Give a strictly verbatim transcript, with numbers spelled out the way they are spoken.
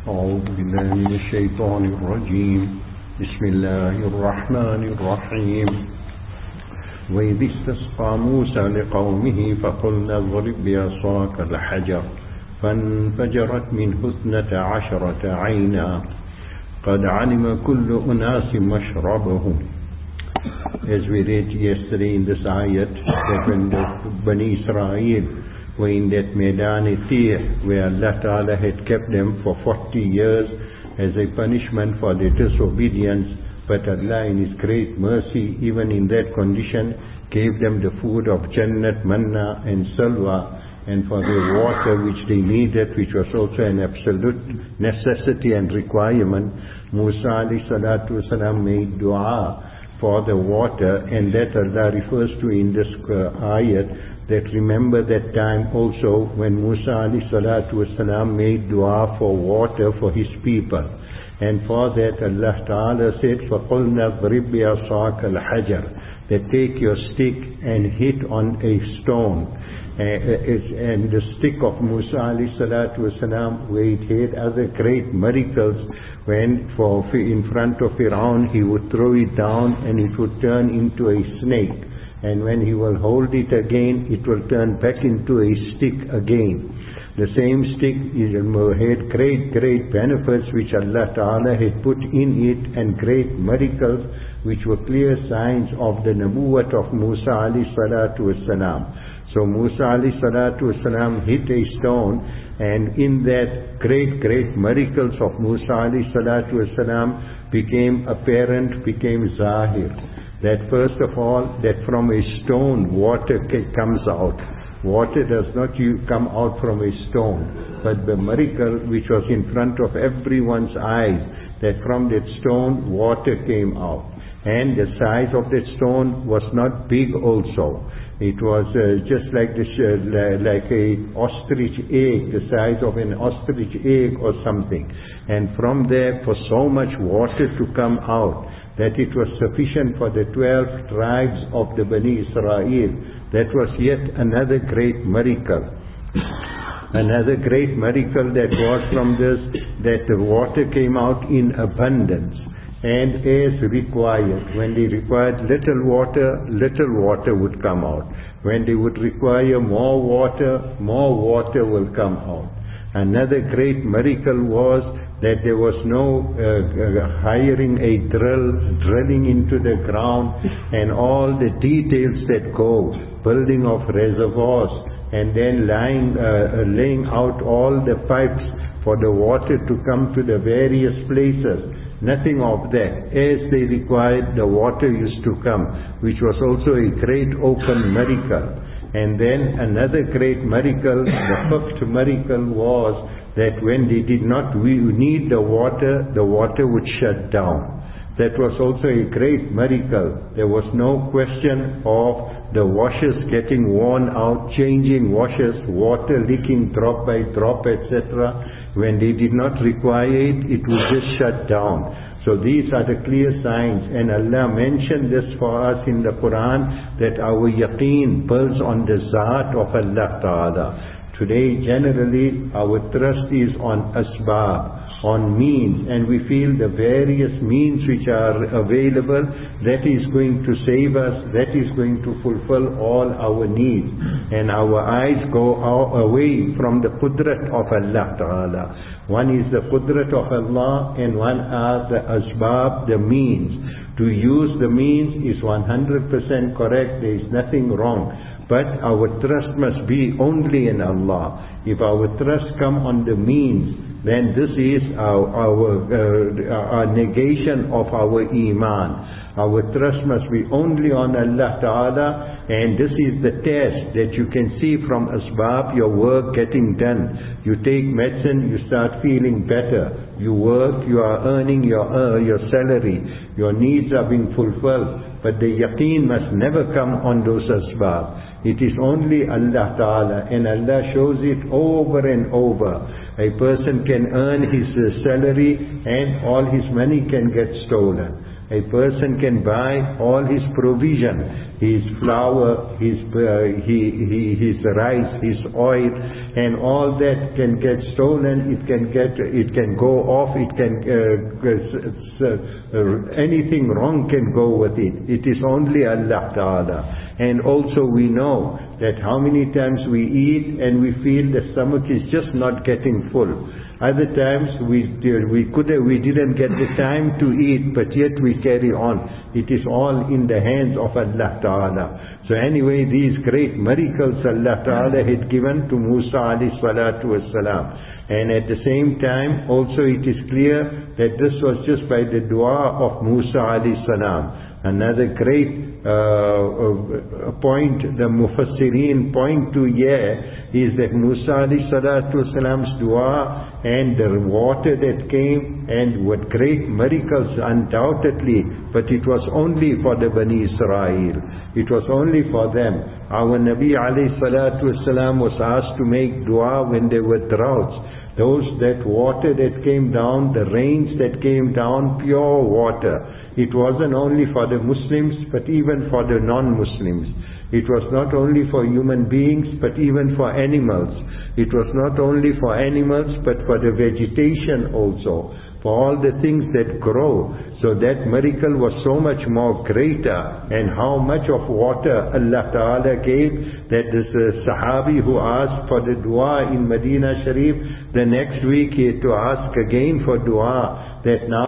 أعوذ بالله من الشيطان الرجيم بسم الله الرحمن الرحيم وإذ استسقى موسى لقومه فقلنا اضرب بعصاك الحجر فانفجرت منه اثنتا عشرة عينا قد علم كل أناس مشربهم. As we read yesterday in this ayat, that when the Bani Israel were in that Maidan Tih, where Allah Ta'ala had kept them for forty years as a punishment for their disobedience, but Allah in His great mercy, even in that condition, gave them the food of Jannat, Manna and Salwa, and for the water which they needed, which was also an absolute necessity and requirement. Musa alayhi salatu wasalam made dua for the water, and that Allah refers to in this uh, ayat, that remember that time also when Musa alayhi salatu wasalam made dua for water for his people. And for that Allah Ta'ala said, فَقُلْنَا اضْرِبْ بِعَصَاكَ الْحَجَرَ, that take your stick and hit on a stone. Uh, and the stick of Musa alayhi salatu wasalam, where it had other great miracles, when for in front of Fir'aun he would throw it down and it would turn into a snake, and when he will hold it again it will turn back into a stick again. The same stick is, had great great benefits which Allah Ta'ala had put in it, and great miracles which were clear signs of the Nabuwwat of Musa alayhi salatu wasalam. So Musa alayhi salatu wasalam hit a stone, and in that great, great miracles of Musa alayhi salatu wasalam became apparent, became zahir. That first of all, that from a stone water comes out. Water does not come out from a stone, but the miracle which was in front of everyone's eyes, that from that stone water came out. And the size of that stone was not big also. It was uh, just like this, uh, like a ostrich egg, the size of an ostrich egg or something. And from there, for so much water to come out, that it was sufficient for the twelve tribes of the Bani Israel. That was yet another great miracle. Another great miracle that was from this, that the water came out in abundance and as required. When they required little water, little water would come out. When they would require more water, more water will come out. Another great miracle was that there was no uh, uh, hiring a drill, drilling into the ground, and all the details that go, building of reservoirs, and then lying, uh, laying out all the pipes for the water to come to the various places. Nothing of that. As they required, the water used to come, which was also a great open miracle. And then another great miracle, the fifth miracle was that when they did not need the water, the water would shut down. That was also a great miracle. There was no question of the washers getting worn out, changing washers, water leaking drop by drop, et cetera. When they did not require it, it would just shut down. So these are the clear signs, and Allah mentioned this for us in the Quran, that our yaqeen builds on the Zat of Allah Ta'ala. Today generally our trust is on asbab, on means, and we feel the various means which are available, that is going to save us, that is going to fulfill all our needs, and our eyes go away from the qudrat of Allah Ta'ala. One is the qudrat of Allah, and one are the asbab, the means. To use the means is one hundred percent correct, there is nothing wrong. But our trust must be only in Allah. If our trust come on the means, then this is our, our, uh, our negation of our iman. Our trust must be only on Allah Ta'ala, and this is the test that you can see from asbab, your work getting done. You take medicine, you start feeling better. You work, you are earning your, uh, your salary. Your needs are being fulfilled. But the yaqeen must never come on those asbab. It is only Allah Ta'ala, and Allah shows it over and over. A person can earn his uh, salary and all his money can get stolen. A person can buy all his provision, his flour, his uh, he, he, his rice, his oil, and all that can get stolen. It can get, it can go off. It can uh, uh, anything wrong can go with it. It is only Allah Ta'ala. And also we know that how many times we eat and we feel the stomach is just not getting full. Other times we we could have, we didn't get the time to eat, but yet we carry on. It is all in the hands of Allah Ta'ala. So anyway, these great miracles Allah Ta'ala had given to Musa alayhi salatu wassalam. And at the same time, also it is clear that this was just by the dua of Musa alayhi salam. Another great uh, point the Mufassirin point to here is that Musa alayhi salatu wasalam's dua and the water that came and what great miracles undoubtedly, but it was only for the Bani Israel. It was only for them. Our Nabi alayhi salatu wasalam was asked to make dua when there were droughts. Those, that water that came down, the rains that came down, pure water. It wasn't only for the Muslims, but even for the non-Muslims. It was not only for human beings, but even for animals. It was not only for animals, but for the vegetation also, for all the things that grow. So that miracle was so much more greater. And how much of water Allah Ta'ala gave, that this uh, Sahabi who asked for the dua in Medina Sharif, the next week he had to ask again for dua, that now